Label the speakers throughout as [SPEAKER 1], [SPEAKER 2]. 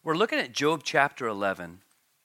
[SPEAKER 1] We're looking at Job chapter 11,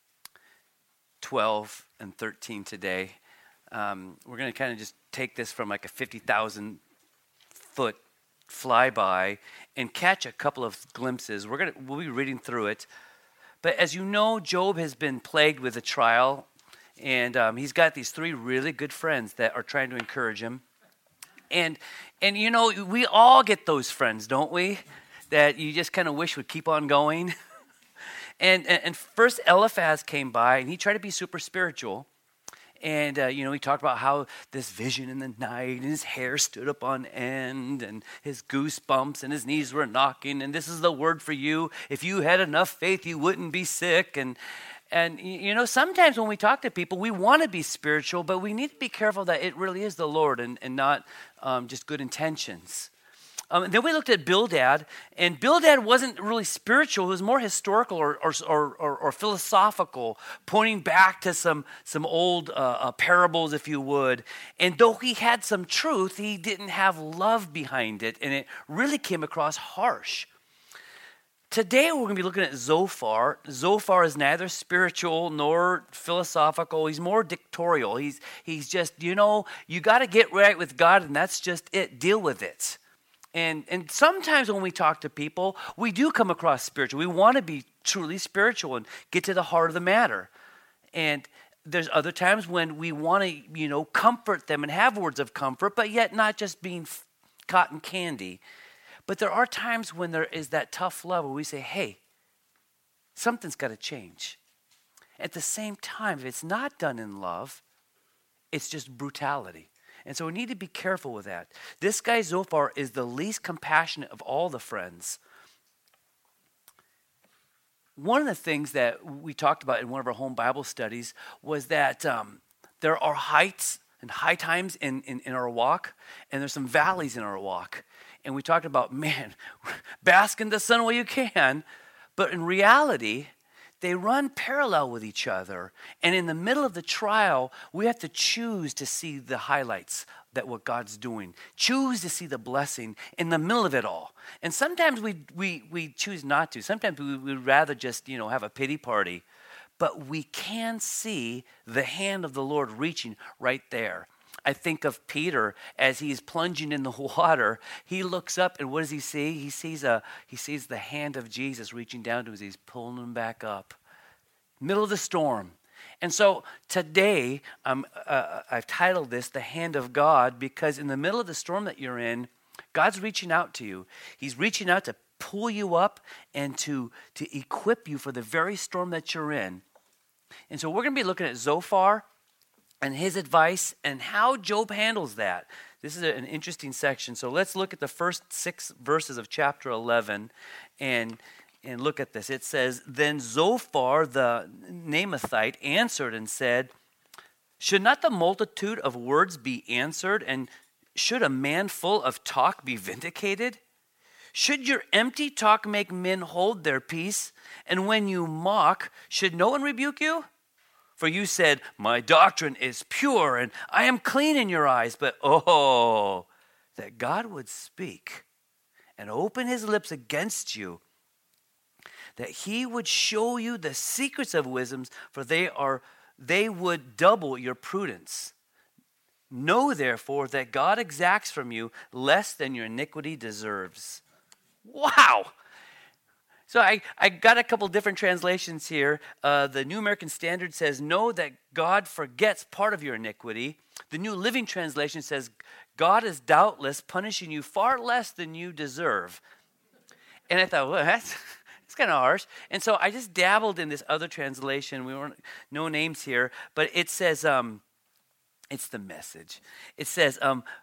[SPEAKER 1] 12, and 13 today. We're going to kind of just take this from like a 50,000 foot flyby and catch a couple of glimpses. We'll be reading through it. But as you know, Job has been plagued with a trial, and he's got these three really good friends that are trying to encourage him. And you know, we all get those friends, don't we? That you just kind of wish would keep on going. And first Eliphaz came by, and he tried to be super spiritual. And, he talked about how this vision in the night, and his hair stood up on end, and his goosebumps, and his knees were knocking, and this is the word for you. If you had enough faith, you wouldn't be sick. And sometimes when we talk to people, we want to be spiritual, but we need to be careful that it really is the Lord and not just good intentions. And then we looked at Bildad, and Bildad wasn't really spiritual. It was more historical or philosophical, pointing back to some old parables, if you would. And though he had some truth, he didn't have love behind it, and it really came across harsh. Today we're going to be looking at Zophar. Zophar is neither spiritual nor philosophical. He's more dictatorial. He's just, you got to get right with God, and that's just it. Deal with it. And sometimes when we talk to people, we do come across spiritual. We want to be truly spiritual and get to the heart of the matter. And there's other times when we want to, comfort them and have words of comfort, but yet not just being cotton candy. But there are times when there is that tough love where we say, hey, something's got to change. At the same time, if it's not done in love, it's just brutality. And so we need to be careful with that. This guy Zophar is the least compassionate of all the friends. One of the things that we talked about in one of our home Bible studies was that there are heights and high times in our walk, and there's some valleys in our walk. And we talked about, bask in the sun while you can. But in reality, they run parallel with each other. And in the middle of the trial, we have to choose to see the highlights that what God's doing. Choose to see the blessing in the middle of it all. And sometimes we choose not to. Sometimes we would rather just, have a pity party. But we can see the hand of the Lord reaching right there. I think of Peter as he's plunging in the water. He looks up, and what does he see? He sees the hand of Jesus reaching down to him as he's pulling him back up. Middle of the storm. And so today, I've titled this, The Hand of God, because in the middle of the storm that you're in, God's reaching out to you. He's reaching out to pull you up and to equip you for the very storm that you're in. And so we're going to be looking at Zophar and his advice and how Job handles that. This is an interesting section. So let's look at the first 6 verses of chapter 11 and look at this. It says, Then Zophar the Naamathite answered and said, Should not the multitude of words be answered, and should a man full of talk be vindicated? Should your empty talk make men hold their peace? And when you mock, should no one rebuke you? For you said, My doctrine is pure, and I am clean in your eyes. But that God would speak and open his lips against you, that he would show you the secrets of wisdom, for they would double your prudence. Know therefore that God exacts from you less than your iniquity deserves. Wow! So I got a couple different translations here. The New American Standard says, Know that God forgets part of your iniquity. The New Living Translation says, God is doubtless punishing you far less than you deserve. And I thought, well, that's kind of harsh. And so I just dabbled in this other translation. We weren't, no names here, but it says, it's the Message. It says,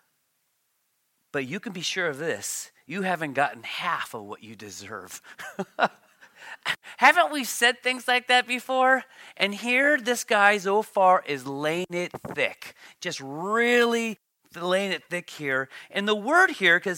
[SPEAKER 1] but you can be sure of this. You haven't gotten half of what you deserve. Haven't we said things like that before? And here this guy Zophar is laying it thick. Just really laying it thick here. And the word here, because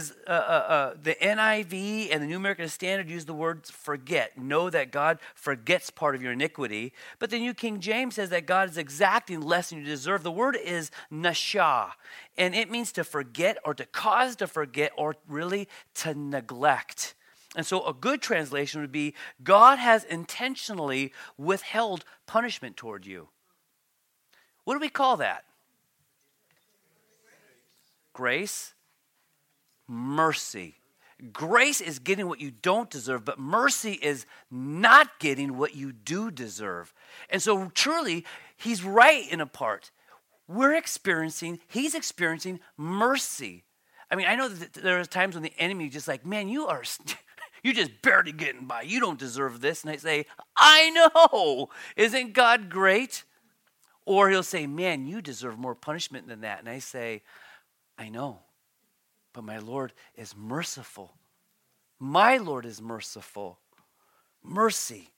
[SPEAKER 1] the NIV and the New American Standard use the word forget. Know that God forgets part of your iniquity. But the New King James says that God is exacting less than you deserve. The word is nashah. And it means to forget or to cause to forget or really to neglect. And so a good translation would be, God has intentionally withheld punishment toward you. What do we call that? Grace, mercy. Grace is getting what you don't deserve, but mercy is not getting what you do deserve. And so truly, he's right in a part. He's experiencing mercy. I mean, I know that there are times when the enemy is just like, man, you're just barely getting by. You don't deserve this. And I say, I know. Isn't God great? Or he'll say, man, you deserve more punishment than that. And I say, I know. But my Lord is merciful. My Lord is merciful. Mercy.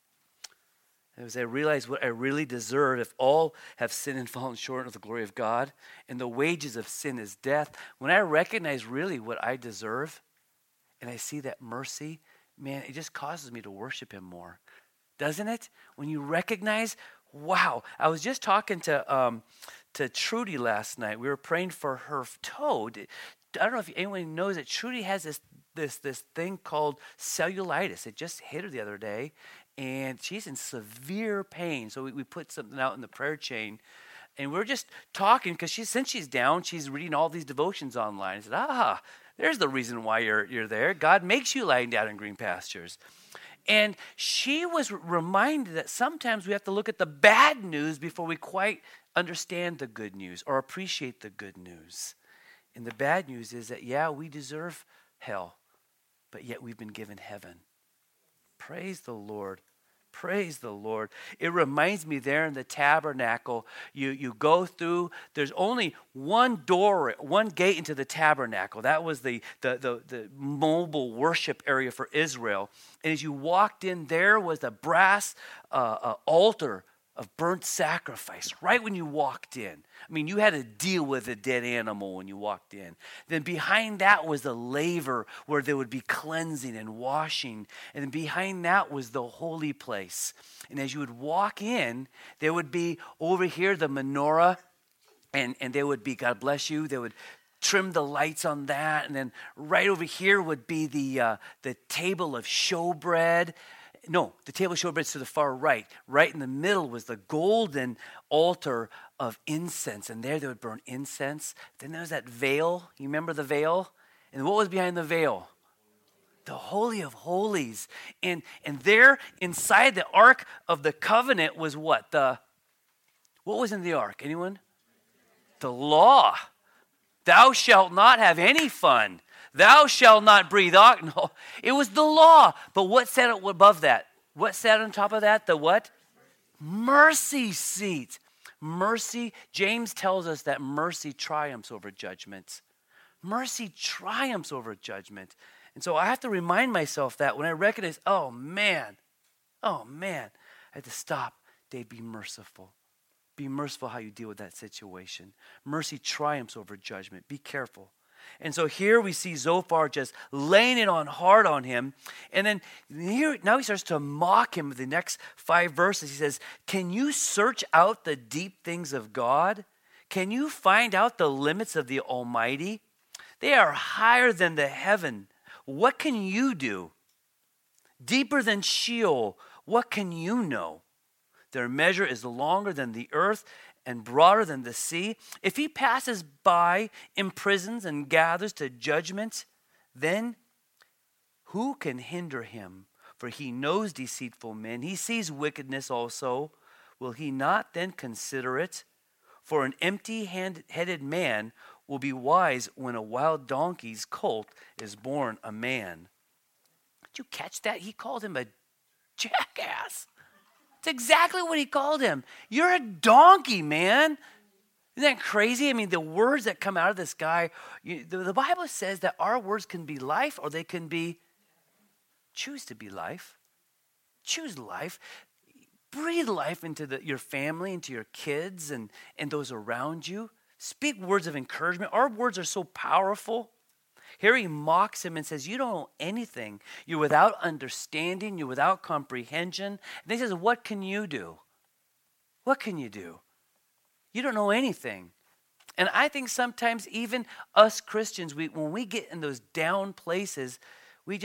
[SPEAKER 1] As I realize what I really deserve, if all have sinned and fallen short of the glory of God, and the wages of sin is death, when I recognize really what I deserve, and I see that mercy, man, it just causes me to worship him more. Doesn't it? When you recognize, wow. I was just talking to Trudy last night. We were praying for her toe. I don't know if anyone knows that Trudy has this thing called cellulitis. It just hit her the other day, and she's in severe pain. So we put something out in the prayer chain, and we were just talking because since she's down, she's reading all these devotions online. I said, there's the reason why you're there. God makes you lying down in green pastures. And she was reminded that sometimes we have to look at the bad news before we quite understand the good news or appreciate the good news. And the bad news is that, yeah, we deserve hell, but yet we've been given heaven. Praise the Lord. Praise the Lord. It reminds me there in the tabernacle, you go through, there's only one door, one gate into the tabernacle. That was the mobile worship area for Israel. And as you walked in, there was a brass altar of burnt sacrifice right when you walked in. I mean, you had to deal with a dead animal when you walked in. Then behind that was the laver where there would be cleansing and washing. And then behind that was the holy place. And as you would walk in, there would be over here the menorah, and there would be, God bless you, they would trim the lights on that. And then right over here would be the table of showbread. No, the table of showbread is to the far right. Right in the middle was the golden altar of incense. And there they would burn incense. Then there was that veil. You remember the veil? And what was behind the veil? The Holy of Holies. And there inside the Ark of the Covenant was what? What was in the Ark? Anyone? The law. Thou shalt not have any fun. Thou shalt not breathe out. No, it was the law. But what sat above that? What sat on top of that? The what? Mercy seat. Mercy, James tells us that mercy triumphs over judgment. Mercy triumphs over judgment. And so I have to remind myself that when I recognize, oh man, I have to stop. Dave, be merciful. Be merciful how you deal with that situation. Mercy triumphs over judgment. Be careful. And so here we see Zophar just laying it on hard on him. And then now he starts to mock him with the next 5 verses. He says, can you search out the deep things of God? Can you find out the limits of the Almighty? They are higher than the heaven. What can you do? Deeper than Sheol. What can you know? Their measure is longer than the earth and broader than the sea. If he passes by, imprisons, and gathers to judgment, then who can hinder him? For he knows deceitful men. He sees wickedness also. Will he not then consider it? For an empty-headed man will be wise when a wild donkey's colt is born a man. Did you catch that? He called him a jackass. It's exactly what he called him. You're a donkey, man. Isn't that crazy? I mean, the words that come out of this guy, the Bible says that our words can be life or they can be, choose to be life. Choose life. Breathe life into your family, into your kids and those around you. Speak words of encouragement. Our words are so powerful. Here he mocks him and says, you don't know anything. You're without understanding. You're without comprehension. And he says, what can you do? What can you do? You don't know anything. And I think sometimes even us Christians, when we get in those down places, we just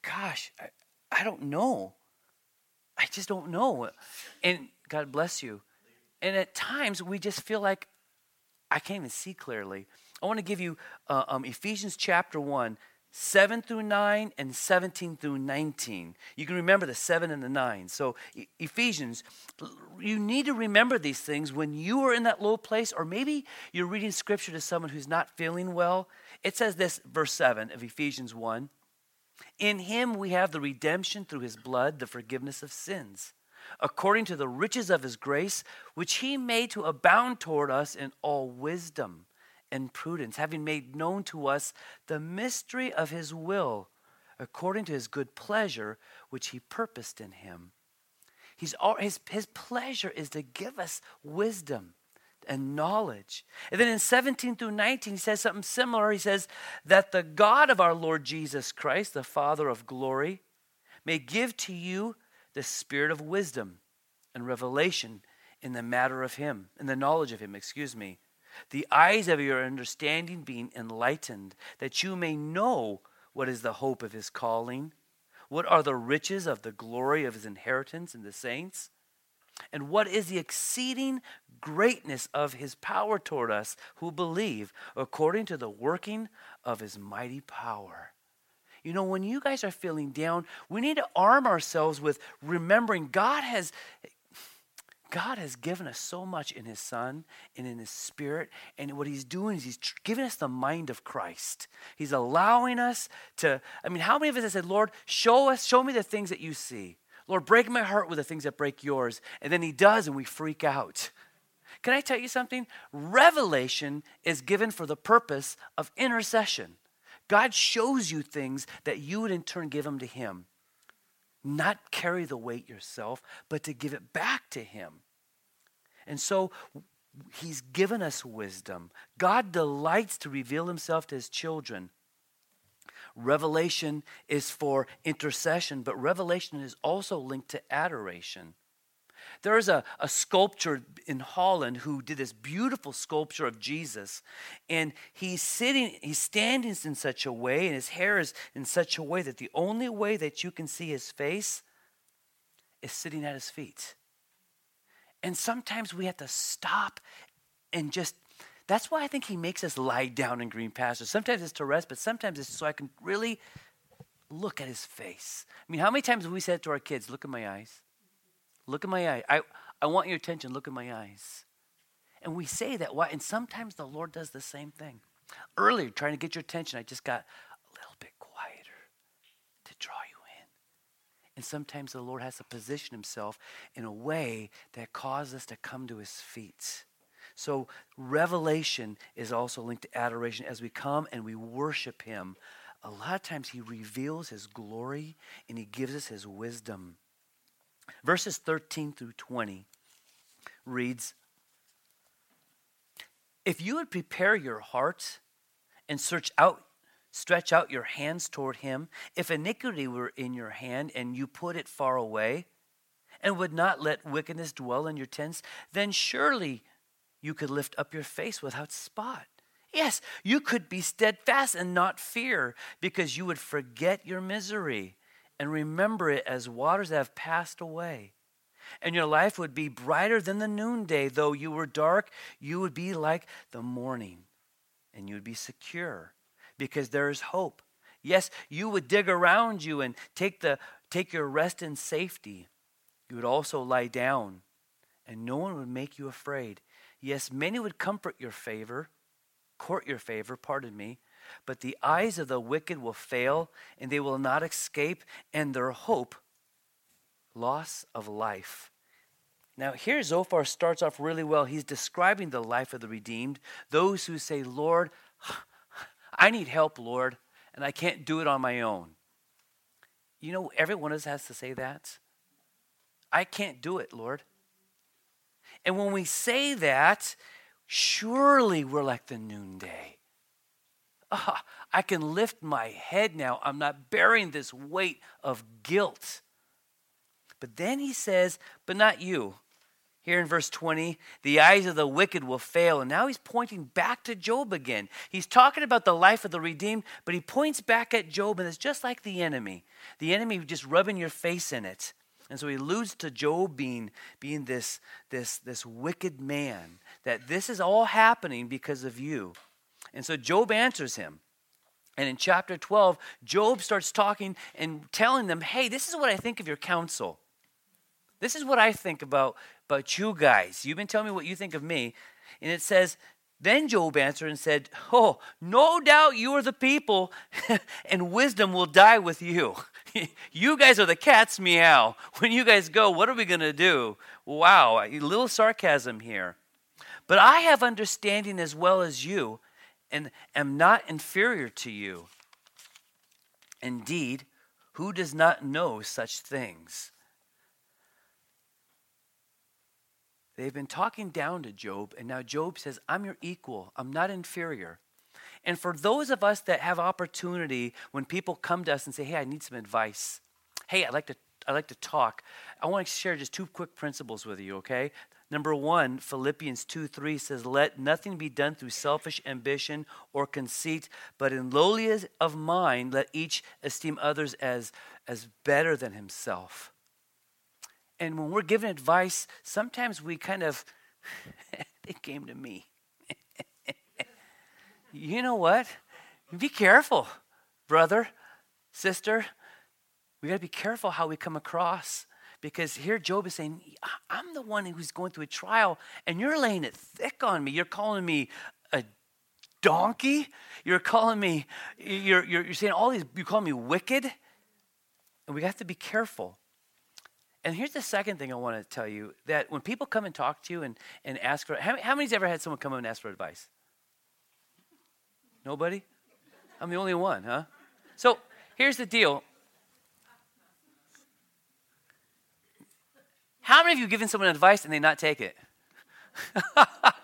[SPEAKER 1] gosh, I don't know. I just don't know. And God bless you. And at times we just feel like I can't even see clearly. I want to give you Ephesians chapter 1, 7 through 9 and 17 through 19. You can remember the 7 and the 9. So Ephesians, you need to remember these things when you are in that low place, or maybe you're reading scripture to someone who's not feeling well. It says this, verse 7 of Ephesians 1. In him we have the redemption through his blood, the forgiveness of sins, according to the riches of his grace, which he made to abound toward us in all wisdom and prudence, having made known to us the mystery of his will, according to his good pleasure, which he purposed in him. His pleasure is to give us wisdom and knowledge. And then in 17 through 19, he says something similar. He says that the God of our Lord Jesus Christ, the Father of glory, may give to you the spirit of wisdom and revelation in the matter of him, in the knowledge of him, the eyes of your understanding being enlightened, that you may know what is the hope of his calling, what are the riches of the glory of his inheritance in the saints, and what is the exceeding greatness of his power toward us who believe, according to the working of his mighty power. You know, when you guys are feeling down, we need to arm ourselves with remembering God has given us so much in his Son and in his Spirit. And what he's doing is he's giving us the mind of Christ. He's allowing us to, how many of us have said, Lord, show me the things that you see. Lord, break my heart with the things that break yours. And then he does, and we freak out. Can I tell you something? Revelation is given for the purpose of intercession. God shows you things that you would in turn give them to him. Not carry the weight yourself, but to give it back to him. And so he's given us wisdom. God delights to reveal himself to his children. Revelation is for intercession, but revelation is also linked to adoration. There is a sculptor in Holland who did this beautiful sculpture of Jesus, and he's standing in such a way, and his hair is in such a way that the only way that you can see his face is sitting at his feet. And sometimes we have to stop and just, that's why I think he makes us lie down in green pastures. Sometimes it's to rest, but sometimes it's so I can really look at his face. How many times have we said to our kids, look at my eyes? Look at my eye. I want your attention. Look at my eyes. And we say that. Why? And sometimes the Lord does the same thing. Earlier, trying to get your attention, I just got a little bit quieter to draw you in. And sometimes the Lord has to position himself in a way that causes us to come to his feet. So revelation is also linked to adoration. As we come and we worship him, a lot of times he reveals his glory and he gives us his wisdom. Verses 13 through 20 reads, if you would prepare your heart and stretch out your hands toward him, if iniquity were in your hand and you put it far away and would not let wickedness dwell in your tents, then surely you could lift up your face without spot. Yes, you could be steadfast and not fear, because you would forget your misery and remember it as waters that have passed away. And your life would be brighter than the noonday. Though you were dark, you would be like the morning, and you would be secure, because there is hope. Yes, you would dig around you and take your rest in safety. You would also lie down, and no one would make you afraid. Yes, many would court your favor, but the eyes of the wicked will fail, and they will not escape, and their hope, loss of life. Now here Zophar starts off really well. He's describing the life of the redeemed, those who say, Lord, I need help, Lord, and I can't do it on my own. You know, every one of us has to say that. I can't do it, Lord. And when we say that, surely we're like the noonday. I can lift my head now. I'm not bearing this weight of guilt. But then he says, but not you. Here in verse 20, the eyes of the wicked will fail. And now he's pointing back to Job again. He's talking about the life of the redeemed, but he points back at Job, and it's just like the enemy. The enemy just rubbing your face in it. And so he alludes to Job being this wicked man, that this is all happening because of you. And so Job answers him. And in chapter 12, Job starts talking and telling them, hey, this is what I think of your counsel. This is what I think about you guys. You've been telling me what you think of me. And it says, then Job answered and said, oh, no doubt you are the people, and wisdom will die with you. You guys are the cat's meow. When you guys go, what are we going to do? Wow, a little sarcasm here. But I have understanding as well as you, and am not inferior to you. Indeed, who does not know such things? They've been talking down to Job, and now Job says, I'm your equal. I'm not inferior. And for those of us that have opportunity, when people come to us and say, hey, I need some advice. Hey, I'd like to talk. I want to share just two quick principles with you, okay? Number one, Philippians 2:3 says, let nothing be done through selfish ambition or conceit, but in lowliness of mind, let each esteem others as better than himself. And when we're given advice, sometimes we kind of, it came to me. You know what? Be careful, brother, sister. We got to be careful how we come across. Because here Job is saying, I'm the one who's going through a trial, and you're laying it thick on me. You're calling me a donkey. You're calling me, you're saying all these, you call me wicked. And we have to be careful. And here's the second thing I want to tell you, that when people come and talk to you and ask for, how many's ever had someone come and ask for advice? Nobody? I'm the only one, huh? So here's the deal. How many of you have given someone advice and they not take it? It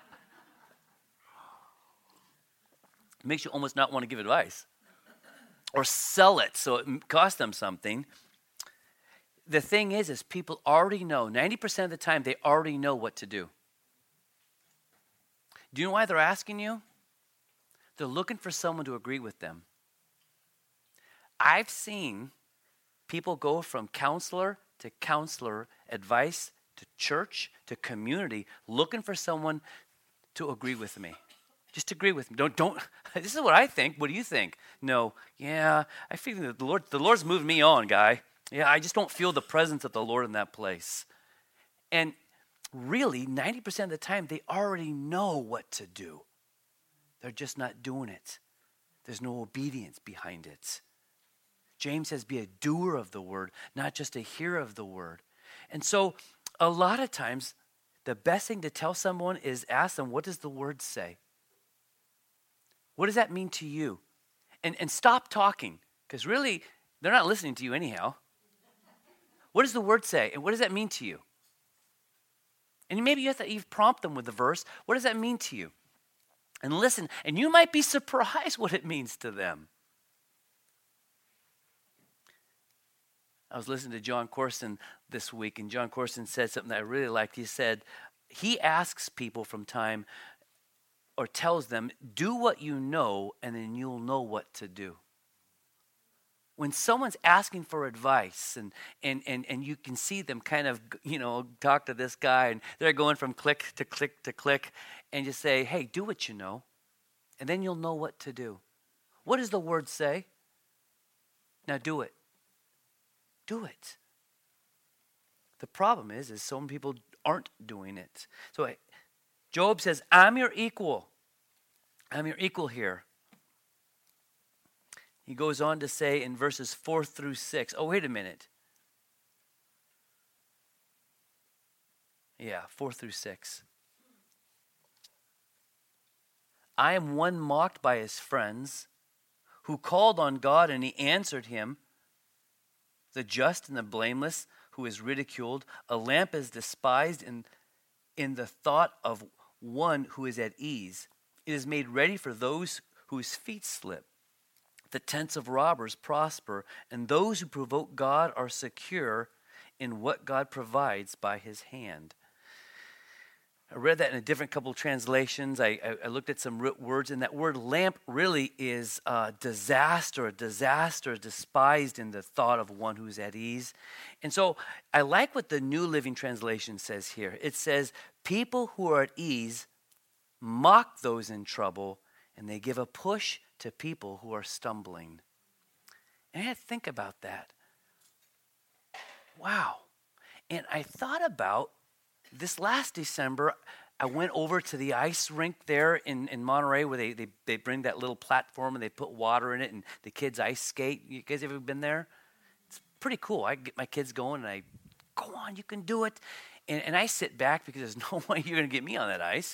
[SPEAKER 1] makes you almost not want to give advice. Or sell it so it costs them something. The thing is people already know, 90% of the time, they already know what to do. Do you know why they're asking you? They're looking for someone to agree with them. I've seen people go from counselor to counselor, advice to church to community, looking for someone to agree with me. Just agree with me. Don't. This is what I think. What do you think? No. Yeah, I feel that the Lord's moved me on, guy. Yeah, I just don't feel the presence of the Lord in that place. And really, 90% of the time, they already know what to do. They're just not doing it. There's no obedience behind it. James says, be a doer of the word, not just a hearer of the word. And so, a lot of times, the best thing to tell someone is ask them, what does the word say? What does that mean to you? And stop talking, because really, they're not listening to you anyhow. What does the word say? And what does that mean to you? And maybe you have to prompt them with the verse. What does that mean to you? And listen, and you might be surprised what it means to them. I was listening to John Corson this week, and John Corson said something that I really liked. He said, he asks people from time, or tells them, do what you know, and then you'll know what to do. When someone's asking for advice and you can see them kind of, talk to this guy and they're going from click to click to click, and you say, hey, do what you know, and then you'll know what to do. What does the word say? Now do it. Do it. The problem is so many people aren't doing it. So Job says, I'm your equal. I'm your equal here. He goes on to say in verses 4 through 6. Oh, wait a minute. Yeah, 4 through 6. I am one mocked by his friends, who called on God and he answered him. The just and the blameless, who is ridiculed. A lamp is despised in the thought of one who is at ease. It is made ready for those whose feet slip. The tents of robbers prosper, and those who provoke God are secure in what God provides by his hand. I read that in a different couple of translations. I looked at some words, and that word lamp really is disaster. A disaster despised in the thought of one who's at ease. And so I like what the New Living Translation says here. It says, people who are at ease mock those in trouble, and they give a push to people who are stumbling. And I had to think about that. Wow. And I thought about this last December, I went over to the ice rink there in Monterey where they bring that little platform and they put water in it and the kids ice skate. You guys ever been there? It's pretty cool. I get my kids going and I, go on, you can do it. And I sit back because there's no way you're going to get me on that ice.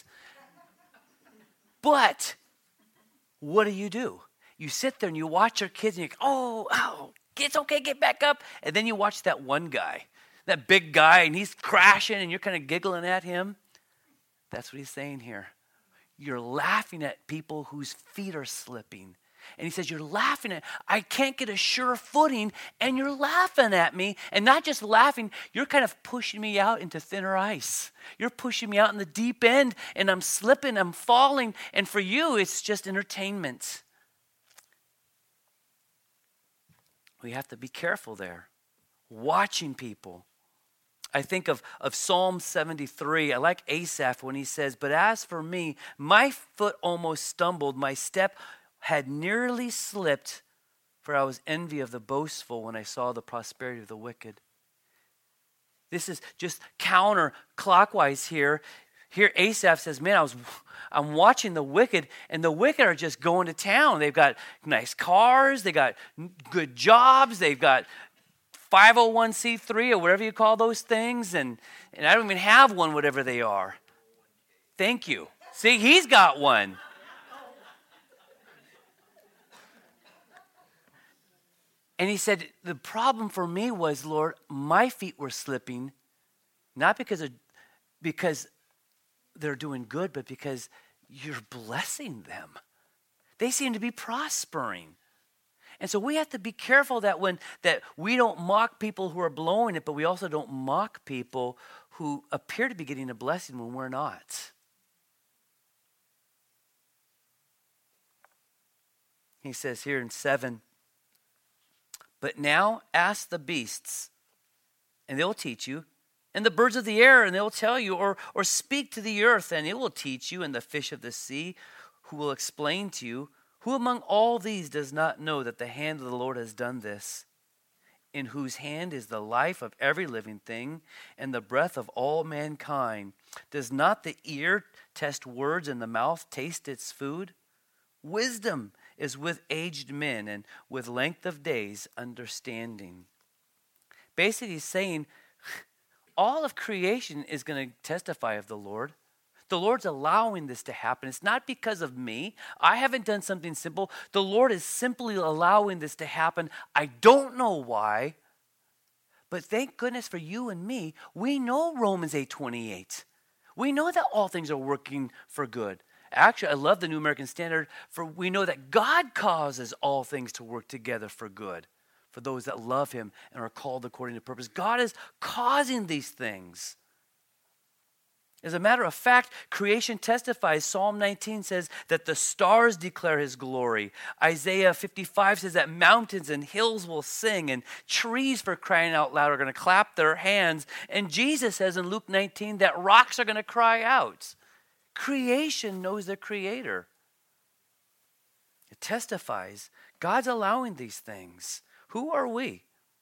[SPEAKER 1] But what do? You sit there and you watch your kids and you go, oh, it's okay, get back up. And then you watch that one guy. That big guy, and he's crashing, and you're kind of giggling at him. That's what he's saying here. You're laughing at people whose feet are slipping. And he says, you're laughing at, I can't get a sure footing, and you're laughing at me. And not just laughing, you're kind of pushing me out into thinner ice. You're pushing me out in the deep end, and I'm slipping, I'm falling. And for you, it's just entertainment. We have to be careful there. Watching people. I think of Psalm 73. I like Asaph when he says, but as for me, my foot almost stumbled. My step had nearly slipped, for I was envy of the boastful when I saw the prosperity of the wicked. This is just counterclockwise here. Here Asaph says, man, I'm watching the wicked, and the wicked are just going to town. They've got nice cars. They got good jobs. They've got 501c3 or whatever you call those things, and I don't even have one, whatever they are. Thank you. See, he's got one. And he said, the problem for me was, Lord, my feet were slipping, not because they're doing good, but because you're blessing them. They seem to be prospering. And so we have to be careful that we don't mock people who are blowing it, but we also don't mock people who appear to be getting a blessing when we're not. He says here in 7, but now ask the beasts, and they'll teach you, and the birds of the air, and they'll tell you, or speak to the earth, and it will teach you, and the fish of the sea, who will explain to you. Who among all these does not know that the hand of the Lord has done this, in whose hand is the life of every living thing and the breath of all mankind? Does not the ear test words and the mouth taste its food? Wisdom is with aged men, and with length of days understanding. Basically he's saying all of creation is going to testify of the Lord. The Lord's allowing this to happen. It's not because of me. I haven't done something simple. The Lord is simply allowing this to happen. I don't know why. But thank goodness for you and me. We know Romans 8:28. We know that all things are working for good. Actually, I love the New American Standard. For we know that God causes all things to work together for good, for those that love him and are called according to purpose. God is causing these things. As a matter of fact, creation testifies. Psalm 19 says that the stars declare his glory. Isaiah 55 says that mountains and hills will sing, and trees, for crying out loud, are going to clap their hands. And Jesus says in Luke 19 that rocks are going to cry out. Creation knows the Creator. It testifies. God's allowing these things. Who are we?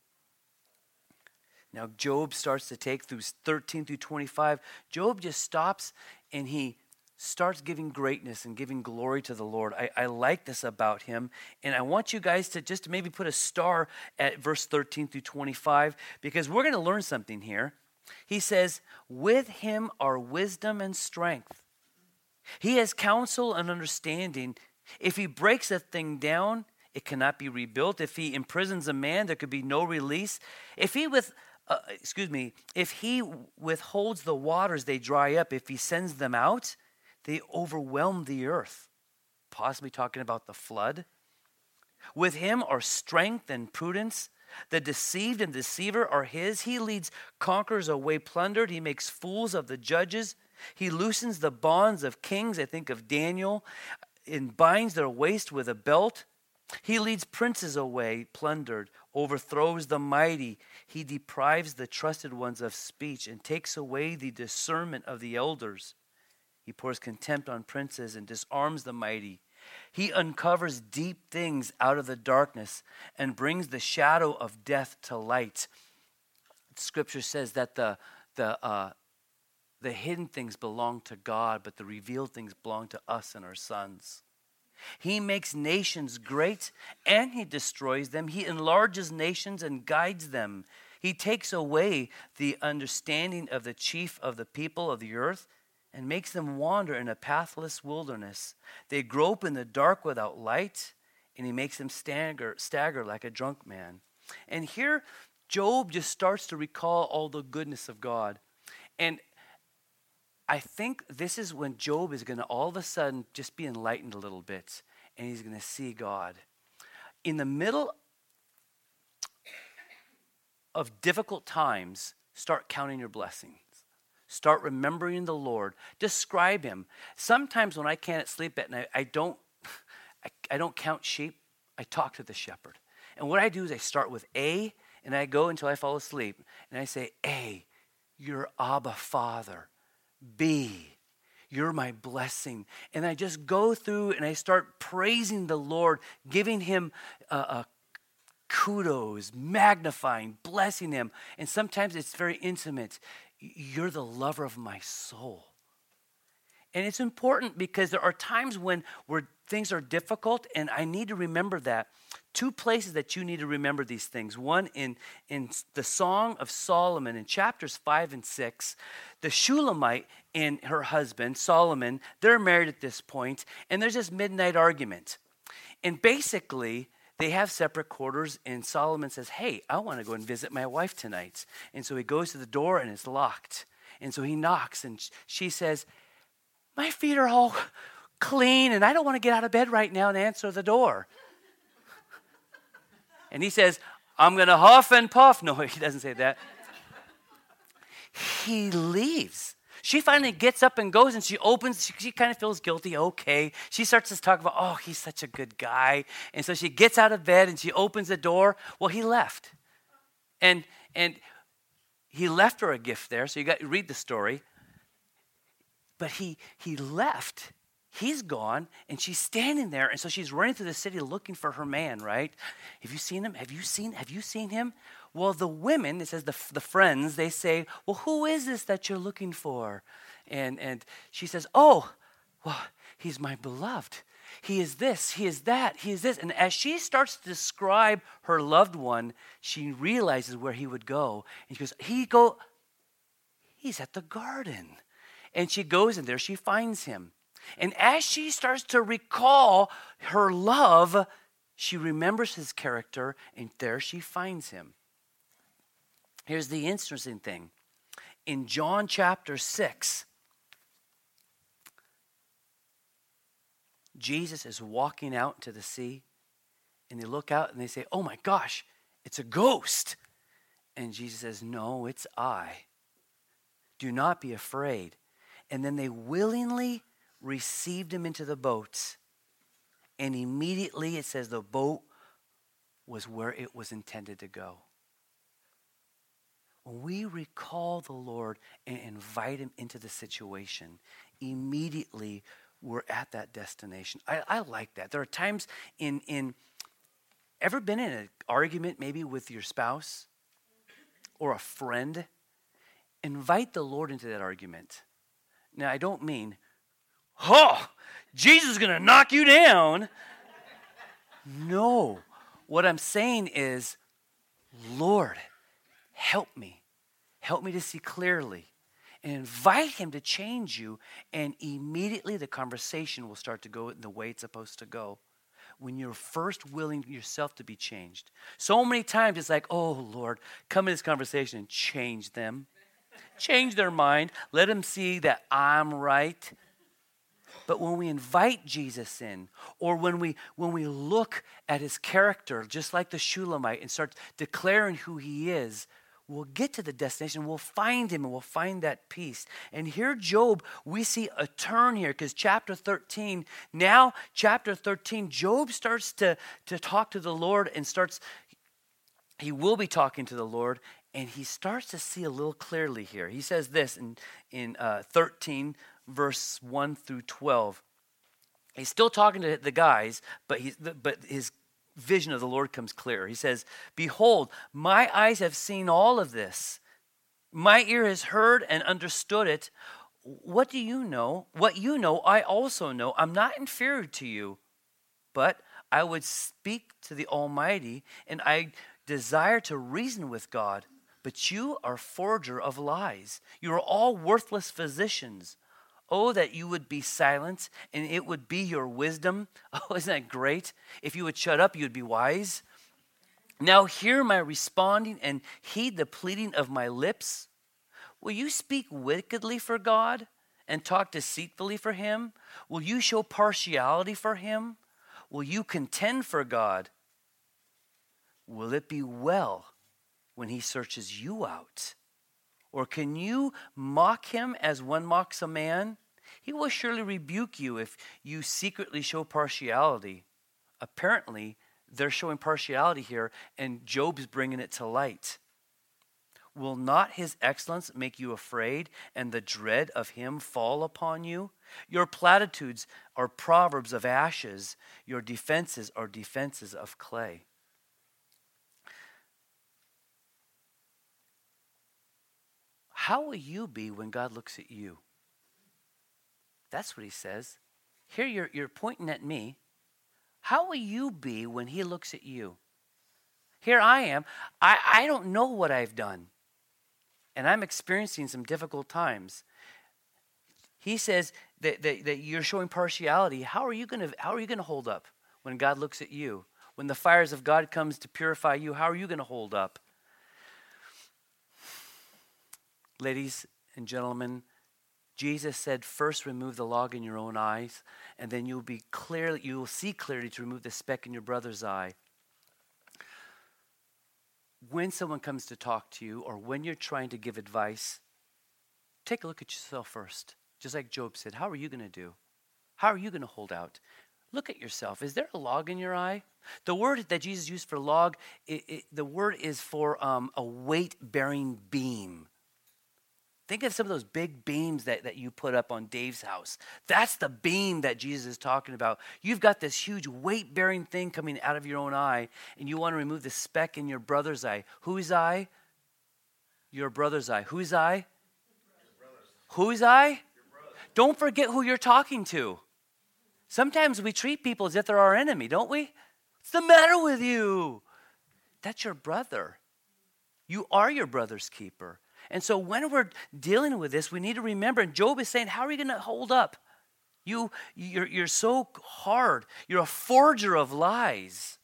[SPEAKER 1] Now, Job starts to take through 13 through 25. Job just stops and he starts giving greatness and giving glory to the Lord. I like this about him. And I want you guys to just maybe put a star at verse 13 through 25, because we're going to learn something here. He says, with him are wisdom and strength. He has counsel and understanding. If he breaks a thing down, it cannot be rebuilt. If he imprisons a man, there could be no release. If he withholds the waters, they dry up. If he sends them out, they overwhelm the earth. Possibly talking about the flood. With him are strength and prudence. The deceived and deceiver are his. He leads conquerors away plundered. He makes fools of the judges. He loosens the bonds of kings. I think of Daniel, and binds their waist with a belt. He leads princes away, plundered, overthrows the mighty. He deprives the trusted ones of speech and takes away the discernment of the elders. He pours contempt on princes and disarms the mighty. He uncovers deep things out of the darkness and brings the shadow of death to light. Scripture says that the hidden things belong to God, but the revealed things belong to us and our sons. He makes nations great and he destroys them. He enlarges nations and guides them. He takes away the understanding of the chief of the people of the earth and makes them wander in a pathless wilderness. They grope in the dark without light, and he makes them stagger like a drunk man. And here, Job just starts to recall all the goodness of God. And I think this is when Job is going to all of a sudden just be enlightened a little bit, and he's going to see God. In the middle of difficult times, start counting your blessings. Start remembering the Lord. Describe him. Sometimes when I can't sleep at night, I don't count sheep. I talk to the shepherd. And what I do is I start with A, and I go until I fall asleep. And I say, A, you're Abba Father. B, you're my blessing. And I just go through and I start praising the Lord, giving him kudos, magnifying, blessing him. And sometimes it's very intimate. You're the lover of my soul. And it's important because there are times where things are difficult, and I need to remember that. Two places that you need to remember these things. One, in the Song of Solomon in chapters 5 and 6, the Shulamite and her husband, Solomon, they're married at this point, and there's this midnight argument. And basically, they have separate quarters, and Solomon says, hey, I want to go and visit my wife tonight. And so he goes to the door, and it's locked. And so he knocks, and she says, my feet are all clean, and I don't want to get out of bed right now and answer the door. And he says, I'm going to huff and puff. No, he doesn't say that. He leaves. She finally gets up and goes, and she opens. She kind of feels guilty. Okay. She starts to talk about, oh, he's such a good guy. And so she gets out of bed, and she opens the door. Well, he left. And he left her a gift there. So you read the story. But he left. He's gone, and she's standing there, and so she's running through the city looking for her man, right? Have you seen him? Have you seen him? Well, the women, it says the friends, they say, well, who is this that you're looking for? And she says, oh, well, he's my beloved. He is this, he is that, he is this. And as she starts to describe her loved one, she realizes where he would go. And she goes, he's at the garden. And she goes in there, she finds him. And as she starts to recall her love, she remembers his character, and there she finds him. Here's the interesting thing. In John chapter 6, Jesus is walking out into the sea, and they look out and they say, oh my gosh, it's a ghost. And Jesus says, no, it's I. Do not be afraid. And then they willingly received him into the boats. And immediately it says the boat was where it was intended to go. When we recall the Lord and invite him into the situation, immediately we're at that destination. I like that. There are times ever been in an argument maybe with your spouse or a friend? Invite the Lord into that argument. Now, I don't mean, oh, Jesus is going to knock you down. No. What I'm saying is, Lord, help me. Help me to see clearly. And invite him to change you, and immediately the conversation will start to go in the way it's supposed to go. When you're first willing yourself to be changed. So many times it's like, oh, Lord, come in this conversation and change them. Change their mind. Let them see that I'm right. But when we invite Jesus in, or when we look at his character, just like the Shulamite, and start declaring who he is, we'll get to the destination, we'll find him, and we'll find that peace. And here, Job, we see a turn here, because chapter 13, Job starts to talk to the Lord and he will be talking to the Lord, and he starts to see a little clearly here. He says this in 13, verse 1 through 12. He's still talking to the guys, but his vision of the Lord comes clear. He says, "Behold, my eyes have seen all of this. My ear has heard and understood it. What do you know? What you know, I also know. I'm not inferior to you, but I would speak to the Almighty, and I desire to reason with God. But you are forger of lies. You are all worthless physicians. Oh, that you would be silent, and it would be your wisdom." Oh, isn't that great? If you would shut up, you would be wise. "Now hear my responding and heed the pleading of my lips. Will you speak wickedly for God and talk deceitfully for him? Will you show partiality for him? Will you contend for God? Will it be well when he searches you out? Or can you mock him as one mocks a man? He will surely rebuke you if you secretly show partiality." Apparently, they're showing partiality here, and Job's bringing it to light. "Will not his excellence make you afraid, and the dread of him fall upon you? Your platitudes are proverbs of ashes. Your defenses are defenses of clay." How will you be when God looks at you? That's what he says. Here you're pointing at me. How will you be when he looks at you? Here I am. I don't know what I've done. And I'm experiencing some difficult times. He says that you're showing partiality. How are you going to hold up when God looks at you? When the fires of God comes to purify you, how are you going to hold up? Ladies and gentlemen, Jesus said, first remove the log in your own eyes, and then you will see clearly to remove the speck in your brother's eye. When someone comes to talk to you, or when you're trying to give advice, take a look at yourself first. Just like Job said, how are you going to do? How are you going to hold out? Look at yourself. Is there a log in your eye? The word that Jesus used for log, the word is for a weight-bearing beam. Think of some of those big beams that you put up on Dave's house. That's the beam that Jesus is talking about. You've got this huge weight-bearing thing coming out of your own eye, and you want to remove the speck in your brother's eye. Whose eye? Your brother's eye. Whose eye? Whose eye? Don't forget who you're talking to. Sometimes we treat people as if they're our enemy, don't we? What's the matter with you? That's your brother. You are your brother's keeper. And so when we're dealing with this, we need to remember, and Job is saying, how are you going to hold up? You're so hard. You're a forger of lies.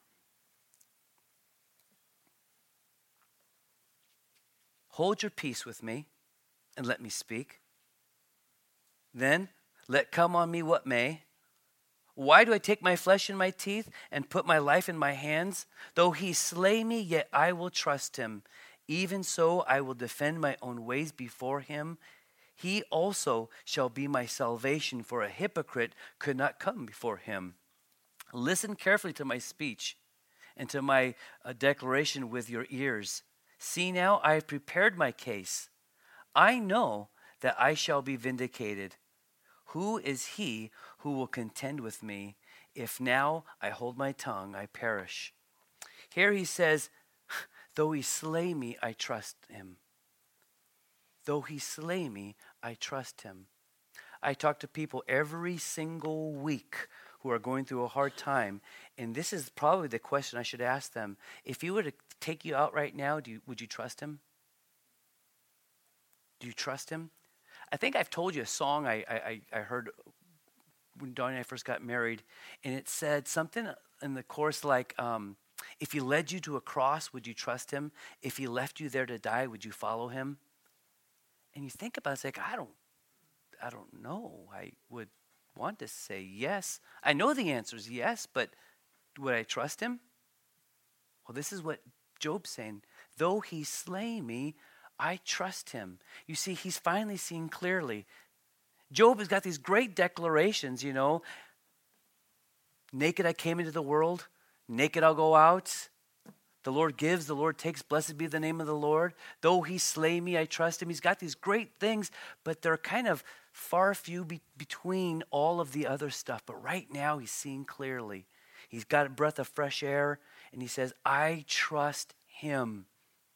[SPEAKER 1] Hold your peace with me and let me speak. Then let come on me what may. Why do I take my flesh in my teeth and put my life in my hands? Though he slay me, yet I will trust him. Even so, I will defend my own ways before him. He also shall be my salvation, for a hypocrite could not come before him. Listen carefully to my speech and to my declaration with your ears. See now, I have prepared my case. I know that I shall be vindicated. Who is he who will contend with me? If now I hold my tongue, I perish. Here he says, though he slay me, I trust him. Though he slay me, I trust him. I talk to people every single week who are going through a hard time, and this is probably the question I should ask them. If he were to take you out right now, would you trust him? Do you trust him? I think I've told you a song I heard when Dawn and I first got married, and it said something in the chorus like, if he led you to a cross, would you trust him? If he left you there to die, would you follow him? And you think about it, it's like, I don't know. I would want to say yes. I know the answer is yes, but would I trust him? Well, this is what Job's saying. Though he slay me, I trust him. You see, he's finally seeing clearly. Job has got these great declarations, Naked I came into the world, naked I'll go out. The Lord gives, the Lord takes. Blessed be the name of the Lord. Though he slay me, I trust him. He's got these great things, but they're kind of far few between all of the other stuff. But right now, he's seeing clearly. He's got a breath of fresh air, and he says, I trust him.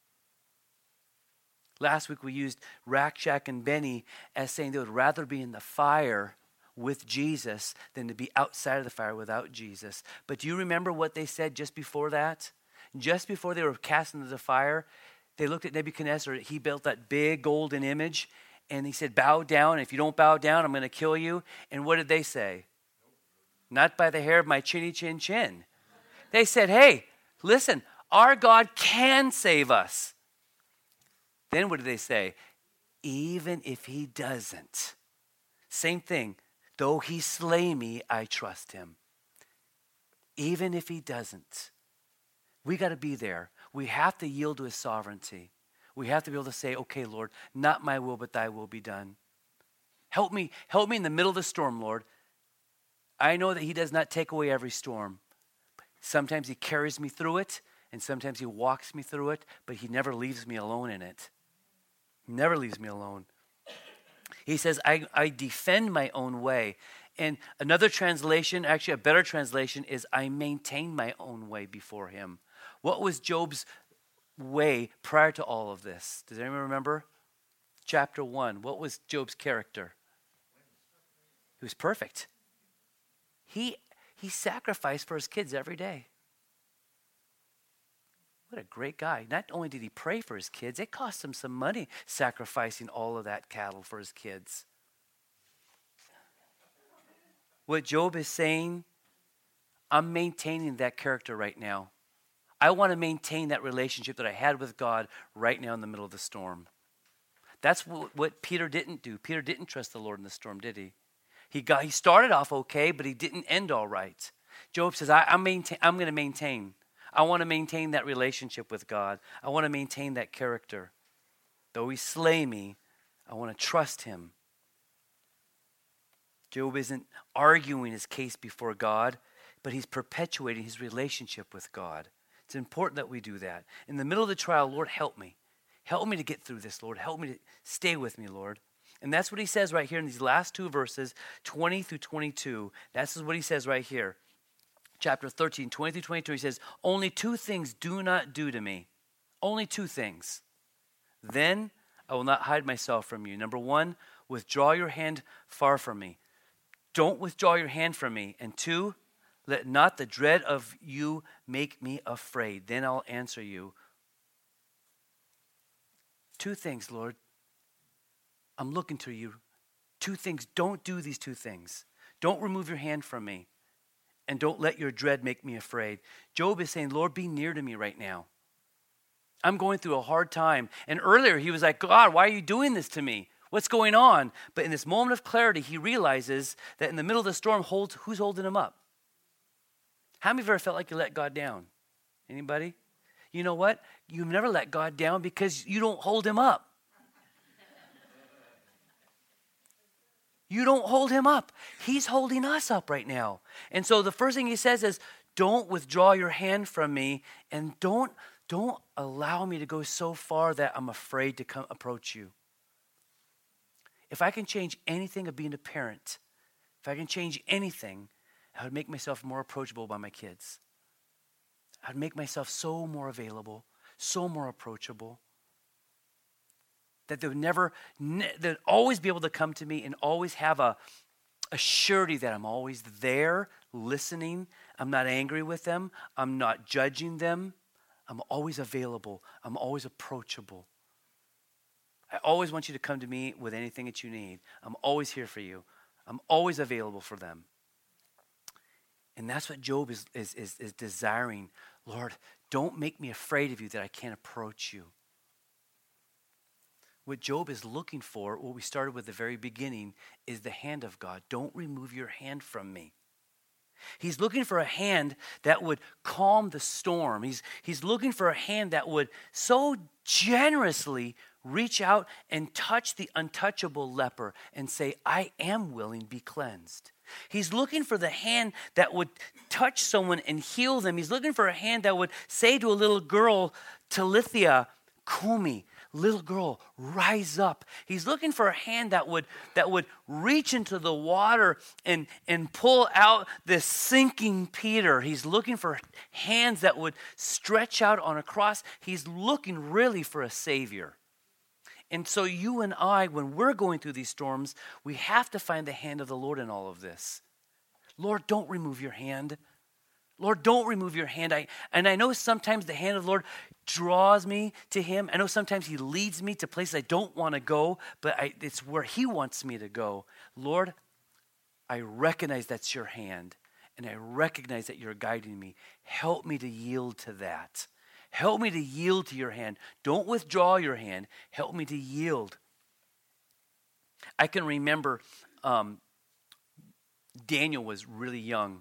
[SPEAKER 1] Last week, we used Rakshak and Benny as saying they would rather be in the fire with Jesus than to be outside of the fire without Jesus. But do you remember what they said just before that? Just before they were cast into the fire, they looked at Nebuchadnezzar. He built that big golden image, and he said, bow down. If you don't bow down, I'm going to kill you. And what did they say? Not by the hair of my chinny chin chin. They said, hey, listen, our God can save us. Then what did they say? Even if he doesn't. Same thing. Though he slay me, I trust him. Even if he doesn't. We got to be there. We have to yield to his sovereignty. We have to be able to say, okay, Lord, not my will, but thy will be done. Help me in the middle of the storm, Lord. I know that he does not take away every storm. Sometimes he carries me through it, and sometimes he walks me through it, but he never leaves me alone in it. He never leaves me alone. He says, I defend my own way. And another translation, actually a better translation, is I maintain my own way before him. What was Job's way prior to all of this? Does anyone remember? Chapter 1. What was Job's character? He was perfect. He sacrificed for his kids every day. What a great guy. Not only did he pray for his kids, it cost him some money sacrificing all of that cattle for his kids. What Job is saying, I'm maintaining that character right now. I want to maintain that relationship that I had with God right now in the middle of the storm. That's what Peter didn't do. Peter didn't trust the Lord in the storm, did he? He started off okay, but he didn't end all right. Job says, I'm going to maintain. I want to maintain that relationship with God. I want to maintain that character. Though he slay me, I want to trust him. Job isn't arguing his case before God, but he's perpetuating his relationship with God. It's important that we do that. In the middle of the trial, Lord, help me. Help me to get through this, Lord. Help me to stay with me, Lord. And that's what he says right here in these last two verses, 20 through 22. That's what he says right here. Chapter 13, 20 through 22, he says, only two things do not do to me. Only two things. Then I will not hide myself from you. Number one, withdraw your hand far from me. Don't withdraw your hand from me. And two, let not the dread of you make me afraid. Then I'll answer you. Two things, Lord. I'm looking to you. Two things. Don't do these two things. Don't remove your hand from me. And don't let your dread make me afraid. Job is saying, Lord, be near to me right now. I'm going through a hard time. And earlier he was like, God, why are you doing this to me? What's going on? But in this moment of clarity, he realizes that in the middle of the storm, who's holding him up? How many of you ever felt like you let God down? Anybody? You know what? You've never let God down because you don't hold him up. You don't hold him up. He's holding us up right now. And so the first thing he says is, don't withdraw your hand from me, and don't allow me to go so far that I'm afraid to approach you. If I can change anything of being a parent, if I can change anything, I would make myself more approachable by my kids. I'd make myself so more available, so more approachable. That they'd always be able to come to me and always have a surety that I'm always there, listening. I'm not angry with them. I'm not judging them. I'm always available. I'm always approachable. I always want you to come to me with anything that you need. I'm always here for you. I'm always available for them. And that's what Job is desiring. Lord, don't make me afraid of you that I can't approach you. What Job is looking for, what we started with at the very beginning, is the hand of God. Don't remove your hand from me. He's looking for a hand that would calm the storm. He's looking for a hand that would so generously reach out and touch the untouchable leper and say, I am willing, be cleansed. He's looking for the hand that would touch someone and heal them. He's looking for a hand that would say to a little girl, Talitha Kumi, little girl, rise up. He's looking for a hand that would reach into the water and pull out this sinking Peter. He's looking for hands that would stretch out on a cross. He's looking really for a Savior. And so you and I, when we're going through these storms, we have to find the hand of the Lord in all of this. Lord, don't remove your hand. Lord, don't remove your hand. I know sometimes the hand of the Lord draws me to him. I know sometimes he leads me to places I don't want to go, but it's where he wants me to go. Lord, I recognize that's your hand, and I recognize that you're guiding me. Help me to yield to that. Help me to yield to your hand. Don't withdraw your hand. Help me to yield. I can remember Daniel was really young,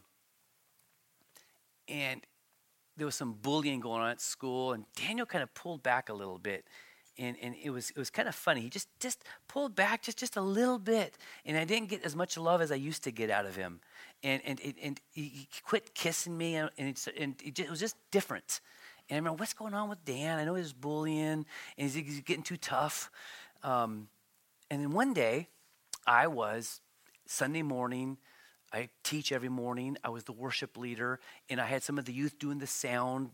[SPEAKER 1] and there was some bullying going on at school, and Daniel kind of pulled back a little bit, and it was kind of funny. He just pulled back just a little bit, and I didn't get as much love as I used to get out of him, and he quit kissing me, and it was just different. And I remember, what's going on with Dan? I know he's bullying, and he's getting too tough. And then one day, Sunday morning, I teach every morning. I was the worship leader, and I had some of the youth doing the sound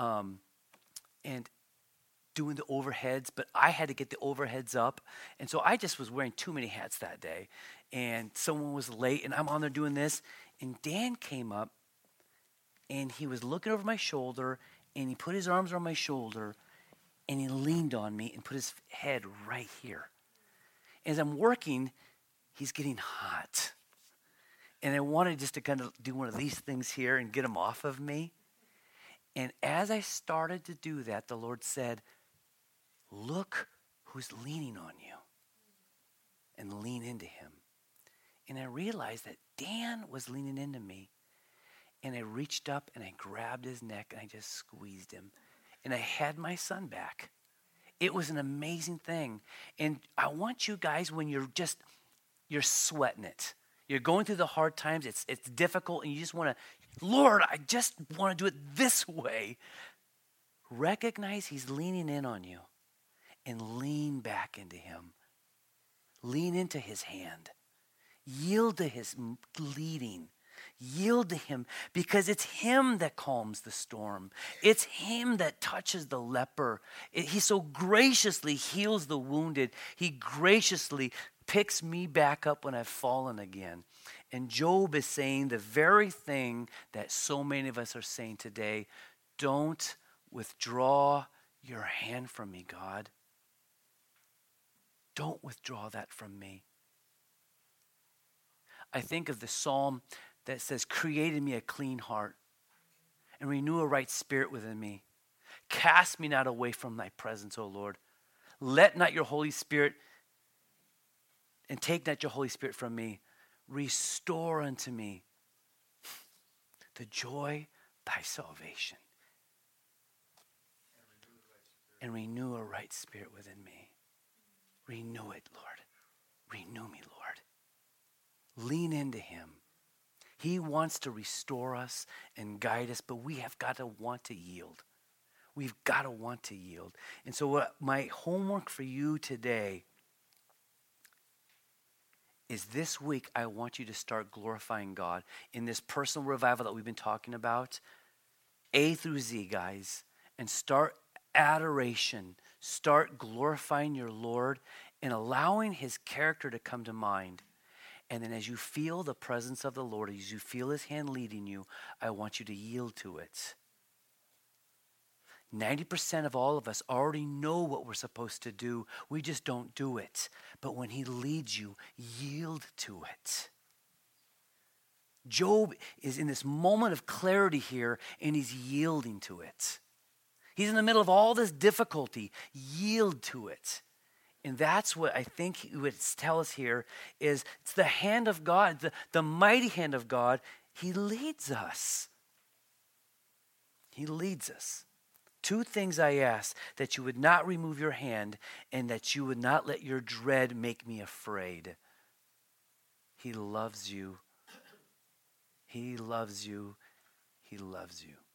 [SPEAKER 1] and doing the overheads, but I had to get the overheads up. And so I just was wearing too many hats that day. And someone was late, and I'm on there doing this. And Dan came up, and he was looking over my shoulder, and he put his arms around my shoulder, and he leaned on me and put his head right here. As I'm working, he's getting hot. And I wanted just to kind of do one of these things here and get him off of me. And as I started to do that, the Lord said, look who's leaning on you. And lean into him. And I realized that Dan was leaning into me. And I reached up and I grabbed his neck and I just squeezed him. And I had my son back. It was an amazing thing. And I want you guys, when you're sweating it. You're going through the hard times. It's difficult and you just want to, Lord, I just want to do it this way. Recognize he's leaning in on you and lean back into him. Lean into his hand. Yield to his leading. Yield to him because it's him that calms the storm. It's him that touches the leper. He so graciously heals the wounded. He graciously picks me back up when I've fallen again. And Job is saying the very thing that so many of us are saying today. Don't withdraw your hand from me, God. Don't withdraw that from me. I think of the psalm that says, create in me a clean heart and renew a right spirit within me. Cast me not away from thy presence, O Lord. Let not your Holy Spirit, and take not your Holy Spirit from me. Restore unto me the joy of thy salvation. And renew a right spirit within me. Renew it, Lord. Renew me, Lord. Lean into him. He wants to restore us and guide us, but we have got to want to yield. We've got to want to yield. And so my homework for you today is this week I want you to start glorifying God in this personal revival that we've been talking about, A through Z, guys, and start adoration. Start glorifying your Lord and allowing his character to come to mind. And then as you feel the presence of the Lord, as you feel his hand leading you, I want you to yield to it. 90% of all of us already know what we're supposed to do. We just don't do it. But when he leads you, yield to it. Job is in this moment of clarity here, and he's yielding to it. He's in the middle of all this difficulty. Yield to it. And that's what I think he would tell us here is it's the hand of God, the mighty hand of God. He leads us. He leads us. 2 things I ask, that you would not remove your hand and that you would not let your dread make me afraid. He loves you. He loves you. He loves you.